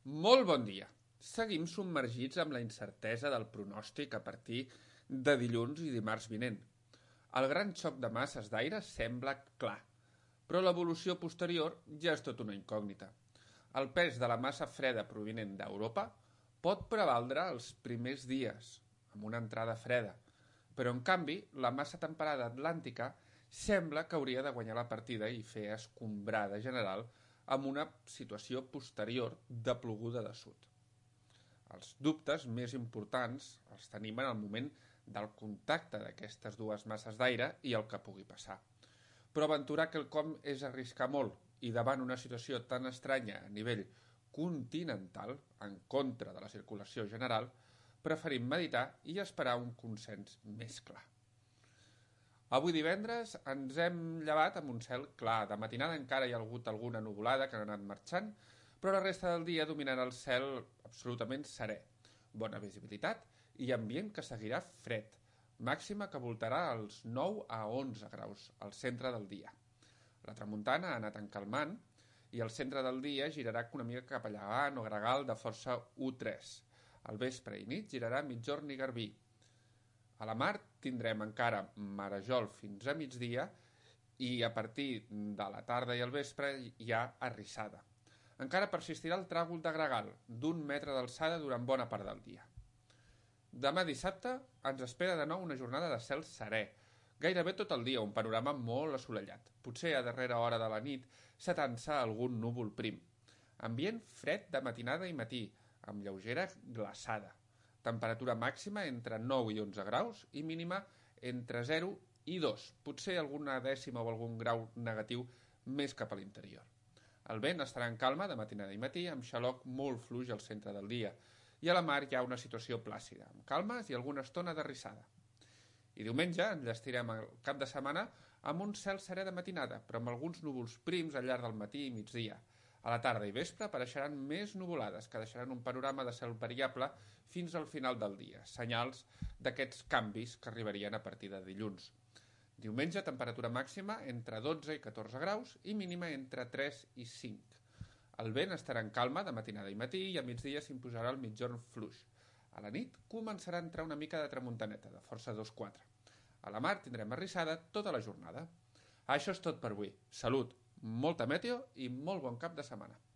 Molt bon dia. Seguim submergits amb la incertesa del pronòstic a partir de dilluns i dimarts vinent. El gran xoc de masses d'aire sembla clar, però l'evolució posterior ja és tot una incògnita. El pes de la massa freda provinent d'Europa pot prevaldre els primers dies, amb una entrada freda, però en canvi la massa temperada atlàntica sembla que hauria de guanyar la partida i fer escombrada general amb una situació posterior de ploguda de sud. Els dubtes més importants els tenim en el moment del contacte d'aquestes dues masses d'aire i el que pugui passar. Però aventurar quelcom és arriscar molt i davant una situació tan estranya a nivell continental, en contra de la circulació general, preferim meditar i esperar un consens més clar. Avui divendres ens hem llevat amb un cel clar. De matinada encara hi ha hagut alguna nuvolada que ha anat marxant, però la resta del dia dominarà el cel absolutament serè. Bona visibilitat i ambient que seguirà fred, màxima que voltarà als 9 a 11 graus al centre del dia. La tramuntana ha anat encalmant i el centre del dia girarà una mica cap a llevant o gregal de força U3. Al vespre i nit girarà migjorn i garbí. A la mar tindrem encara marejol fins a migdia i a partir de la tarda i el vespre hi ha arrissada. Encara persistirà el tràgol de gregal d'1 metre d'alçada durant bona part del dia. Demà dissabte ens espera de nou una jornada de cel serè, gairebé tot el dia, un panorama molt assolellat. Potser a darrera hora de la nit s'atansa algun núvol prim. Ambient fred de matinada i matí, amb lleugera glaçada. Temperatura màxima entre 9 i 11 graus i mínima entre 0 i 2, potser alguna dècima o algun grau negatiu més cap a l'interior. El vent estarà en calma de matinada i matí, amb xaloc molt fluix al centre del dia, i a la mar hi ha una situació plàcida, amb calmes i alguna estona d'arrissada. I diumenge enllestirem el cap de setmana amb un cel serè de matinada, però amb alguns núvols prims al llarg del matí i migdia. A la tarda i vespre apareixeran més nuvolades que deixaran un panorama de cel variable fins al final del dia, senyals d'aquests canvis que arribarien a partir de dilluns. Diumenge, temperatura màxima entre 12 i 14 graus i mínima entre 3 i 5. El vent estarà en calma de matinada i matí i a migdia s'imposarà el migjorn fluix. A la nit començarà a entrar una mica de tramuntaneta, de força 2-4. A la mar tindrem arrissada tota la jornada. Això és tot per avui. Salut, molta meteo i molt bon cap de setmana.